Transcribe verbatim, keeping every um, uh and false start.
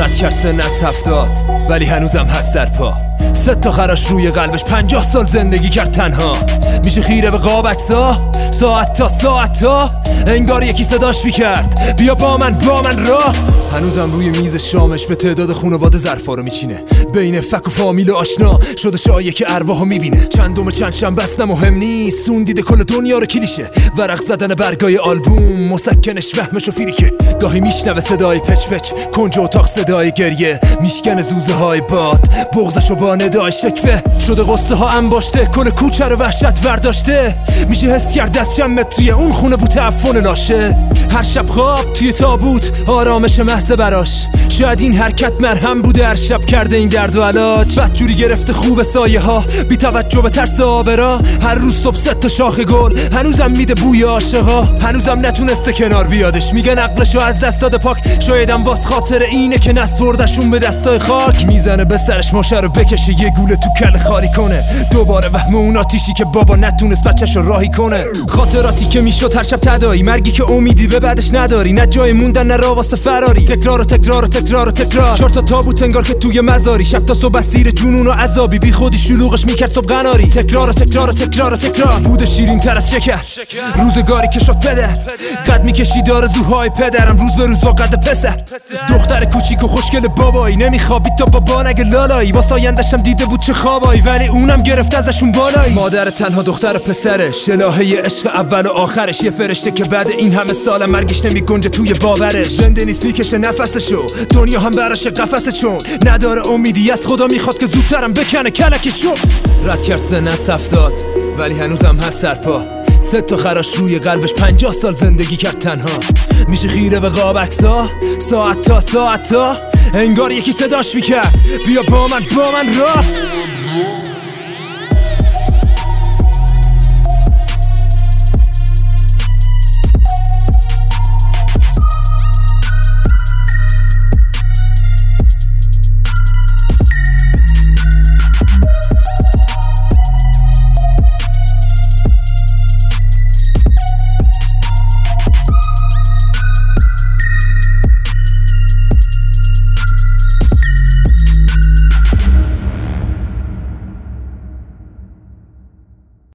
رد کرد سن از هفتاد ولی هنوزم هست در پا. سه تا خراش روی قلبش، پنجاه سال زندگی کرد تنها. میشه خیره به قاب عکسا ساعت تا ساعت تا، انگار یکی صداش میکرد بیا با من با من راه. هنوزم روی میز شامش به تعداد خونواده ظرفا رو میچینه، بین فک و فامیل و آشنا شده شایعه که ارواحو میبینه. چندم چند شنبه است مهم نیست، اون دیده کل دنیا رو کلیشه. ورق زدن برگای آلبوم مسکنش وهمش و فیریکه. گاهی میشنوه صدای پچ پچ، کنج اتاق صدای گریه، میشکنه زوزه های باد، بغضشو با ندای شکوه. شده قصه ها انباشته، کل کوچه رو وحشت ورداشته. میشه حس کرد دست چند متریه اون خونه بو تعفن لاشه. هر شب خواب توی تابوت آرامش محض براش، شاید این حرکت مرهم بوده هر شب کرده این درد و علاج. بدجوری گرفته خوب سایه ها بی توجه به ترس آبرا. هر روز صبح ست تا شاخ گل هنوزم میده بوی عاشقا. هنوزم نتونسته کنار بیادش، میگن عقلشو از دست داده پاک. شایدم واس خاطر اینه که نست بردشون به دستای خاک. میزنه به سرش ماشه رو بکشه، یه گوله تو کل خالی کنه. دوباره وهم اون آتیشی که بابا نتونست بچه‌شو راهی کنه. خاطراتی که میشد هر شب تدایی، مرگی که امیدی به بعدش نداری، نه جای موندن نه راه واسه فراری. تکرار و تکرار و تکرار و تکرار، چهار تا تابوت انگار که توی مزاری. شب تا صبح اسیر جنون و عذابی، بی خودی شلوغش میکرد صبح قناری. تکرار و تکرار و تکرار و تکرار، بود شیرین تر از شکر. روزگاری که شد پدر، قد میکشید آرزوهای پدرم روز به روز با قد پسر. دختر کوچیک و خوشگل بابایی، نمیخوابید تا بابا نگه لالایی. واسه آینده‌شم دیده بود چه خوابایی، ولی اونم گرفت ازشون بالایی. مادر تنها دختر و پسرش، الهه عشق اول و آخرش. یه فرشته که بعد این همه سال مرگش نمیگنجه توی باورش. زنده نیست میکشه نفسشو، دنیا هم براش قفسه، چون نداره امیدی از خدا میخواد که زودترم بکنه کلکشو. رد کرد سن از هفتاد ولی هنوزم هست در پا. سه تا خراش روی قلبش، پنجاه سال زندگی کرد تنها. میشه خیره به قاب عکسا ساعت تا ساعت تا، انگار یکی صداش میکرد بیا با من با من راه.